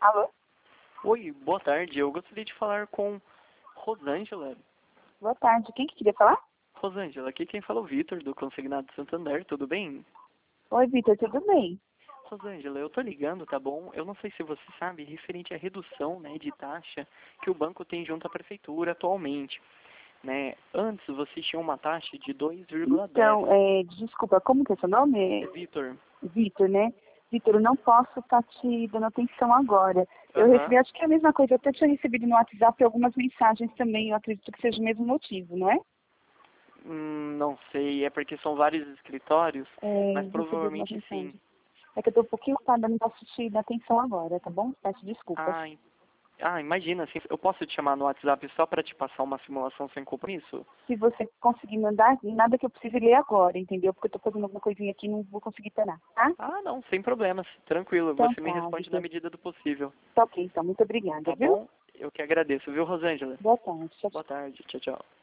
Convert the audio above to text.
Alô? Oi, boa tarde. Eu gostaria de falar com Rosângela. Boa tarde. Quem que queria falar? Rosângela, aqui quem fala é o Vitor, do Consignado Santander, tudo bem? Oi, Vitor, tudo bem? Rosângela, eu tô ligando, tá bom? Eu não sei se você sabe, referente à redução, né, de taxa que o banco tem junto à prefeitura atualmente, né? Antes você tinha uma taxa de 2,10. Então, desculpa, como que é seu nome? É Vitor. Vitor, né? Vitor, eu não posso estar te dando atenção agora. Eu Aham. recebi, acho que é a mesma coisa, eu até tinha recebido no WhatsApp algumas mensagens também, eu acredito que seja o mesmo motivo, não é? Não sei, é porque são vários escritórios, mas Recebi algumas provavelmente sim. mensagens. É que eu tô um pouquinho ocupada, não posso te dar atenção agora, tá bom? Peço desculpas. Ah, imagina, assim, eu posso te chamar no WhatsApp só para te passar uma simulação sem compromisso? Se você conseguir mandar, nada que eu precise ler agora, entendeu? Porque eu tô fazendo alguma coisinha aqui e não vou conseguir parar, tá? Ah, não, sem problemas, tranquilo, Então você me tá, responde na Vitor. medida do possível. Tá ok, então. Muito obrigada, Tá viu? bom? Eu que agradeço, viu, Rosângela? Boa tarde. Tchau, tchau. Boa tarde, tchau, tchau.